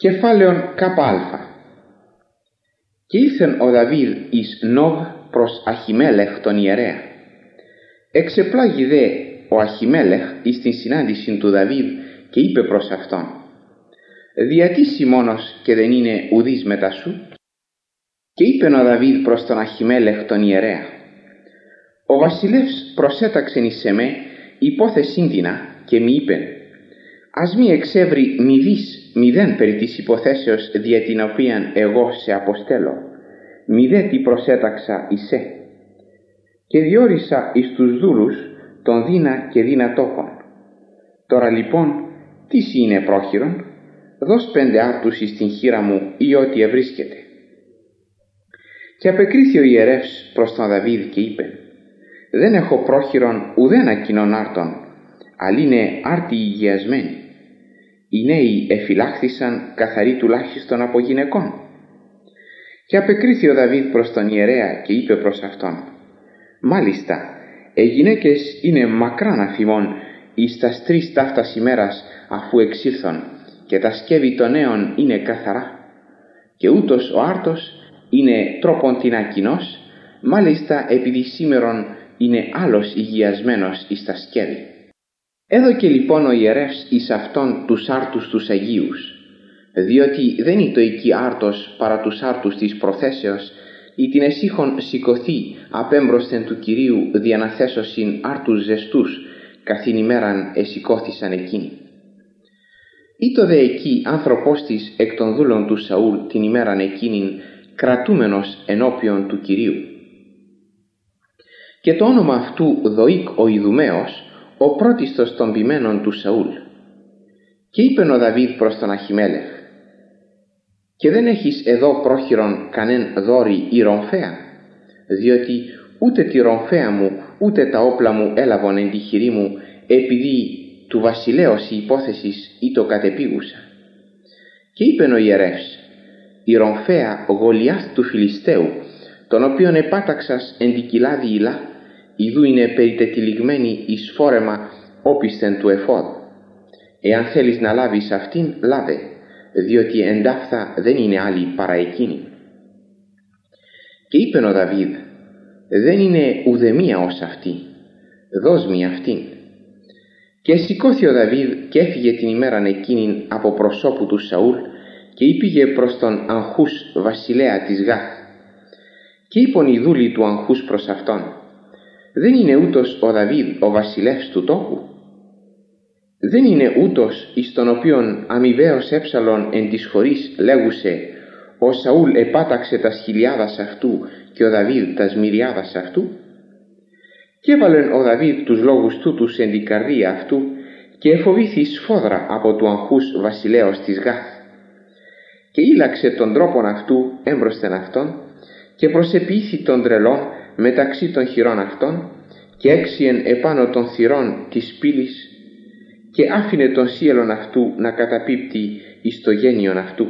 Κεφάλαιον ΚΑ. Και ήλθεν ο Δαβίδ εις Νόβ προς Αχιμέλεχ τον ιερέα. Εξεπλάγει δε ο Αχιμέλεχ εις την συνάντηση του Δαβίδ και είπε προς αυτόν: «Διατί μόνος και δεν είναι ουδής μετά σου?» Και είπεν ο Δαβίδ προς τον Αχιμέλεχ τον ιερέα: «Ο βασιλεύς προσέταξεν εις εμέ υπόθεσιν τίνα και μη είπεν: ας μη εξεύρει μηδέν περί της υποθέσεως δια την οποίαν εγώ σε αποστέλω, μηδέ τι προσέταξα εισέ. Και διόρισα εις τους δούλους τον δίνα και δυνατόχων. Τώρα λοιπόν τι σοι είναι πρόχειρον, δώσ' 5 άρτους εις την χείρα μου ή ό,τι ευρίσκεται». Και απεκρίθη ο ιερεύς προς τον Δαβίδ και είπε: «Δεν έχω πρόχειρον ουδένα κοινών άρτων, αλλά είναι άρτοι υγιασμένοι. Οι νέοι εφυλάχθησαν καθαροί τουλάχιστον από γυναικών». Και απεκρίθη ο Δαβίδ προς τον ιερέα και είπε προς αυτόν: «Μάλιστα, οι γυναίκες είναι μακράν αφημών εις τας 3 ταύτας ημέρας αφού εξήλθον, και τα σκεύη των νέων είναι καθαρά. Και ούτως ο άρτος είναι τρόπον την ακοινός, μάλιστα επειδή σήμερον είναι άλλος υγιασμένος εις τα σκεύη». Έδωκε λοιπόν ο ιερεύς εις αυτόν τους άρτους τους Αγίους, διότι δεν είναι το εκεί άρτος παρά τους άρτους της προθέσεως, ή την εσύχων σηκωθεί απέμπροσθεν του Κυρίου διαναθέσωσιν άρτους ζεστούς, καθήν ημέραν εσηκώθησαν εκείνοι. Ήτο δε εκεί άνθρωπος της εκ των δούλων του Σαούλ την ημέραν εκείνην κρατούμενος ενώπιον του Κυρίου. Και το όνομα αυτού Δοίκ ο Ιδουμαίος, ο πρώτιστος των ποιμένων του Σαούλ. Και είπεν ο Δαβίδ προς τον Αχιμέλεχ: «Και δεν έχεις εδώ πρόχειρον κανέν δόρυ ή ρομφαία, διότι ούτε τη ρομφαία μου ούτε τα όπλα μου έλαβον εν τη χειρή μου, επειδή του βασιλέως η υπόθεσης ή το κατεπίγουσα». Και είπεν ο ιερεύς: «Η ρομφαία Γολιάθ του Φιλιστέου, τον οποίον επάταξας εν τη κοιλάδη Ηλά, ιδού είναι περιτετυλιγμένη εις φόρεμα όπισθεν του εφόδ. Εάν θέλεις να λάβεις αυτήν, λάβε, διότι εντάφθα δεν είναι άλλη παρά εκείνη». Και είπεν ο Δαβίδ: «Δεν είναι ουδεμία ως αυτή, δώσ' μη αυτήν». Και σηκώθη ο Δαβίδ και έφυγε την ημέραν εκείνην από προσώπου του Σαούλ και πήγε προς τον Αγχούς βασιλέα της Γάθ. Και είπον οι δούλοι του Αγχούς προς αυτόν: «Δεν είναι ούτως ο Δαβίδ ο βασιλεύς του τόπου? Δεν είναι ούτως εις τον οποίον αμοιβαίος έψαλον εν της χωρής λέγουσε: ο Σαούλ επάταξε τας χιλιάδας αυτού και ο Δαβίδ τας μυριάδας αυτού?» Και έβαλεν ο Δαβίδ τους λόγους τούτους εν την καρδία αυτού και εφοβήθη σφόδρα από του Αγχούς βασιλέως της Γάθ. Και ήλαξε τον τρόπον αυτού έμπροσθεν αυτόν και προσεποιήθη τον τρελόν μεταξύ των χειρών αυτών και έξιεν επάνω των θυρών της πύλης και άφηνε τον σύλλον αυτού να καταπίπτει εις το γένιον αυτού.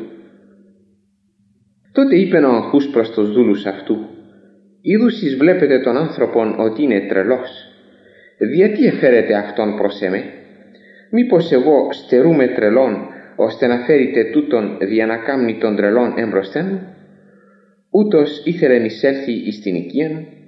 Τότε είπεν ο Αγχούς προς τους δούλους αυτού: «Είδους βλέπετε τον άνθρωπον ότι είναι τρελός. Γιατί εφέρετε αυτόν προς εμέ? Μήπως εγώ στερούμε τρελόν, ώστε να φέρετε τούτον δια να κάμνει τον τρελόν έμπροσθεν μου? Ούτως ήθελεν εισέλθει εις την οικίαν,